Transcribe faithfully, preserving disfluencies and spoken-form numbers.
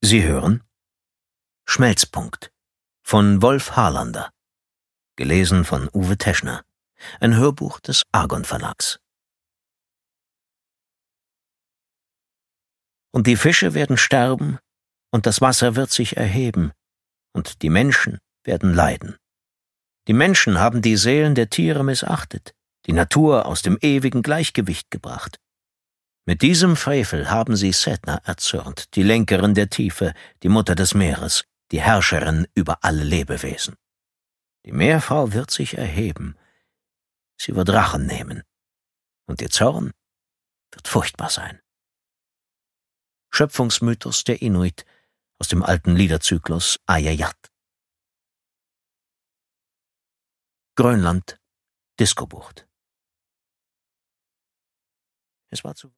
Sie hören Schmelzpunkt von Wolf Harlander, gelesen von Uwe Teschner, ein Hörbuch des Argon Verlags. Und die Fische werden sterben, und das Wasser wird sich erheben, und die Menschen werden leiden. Die Menschen haben die Seelen der Tiere missachtet, die Natur aus dem ewigen Gleichgewicht gebracht. Mit diesem Frevel haben sie Sedna erzürnt, die Lenkerin der Tiefe, die Mutter des Meeres, die Herrscherin über alle Lebewesen. Die Meerfrau wird sich erheben, sie wird Rachen nehmen, und ihr Zorn wird furchtbar sein. Schöpfungsmythos der Inuit aus dem alten Liederzyklus Ayayat. Grönland, Diskobucht. Es war zu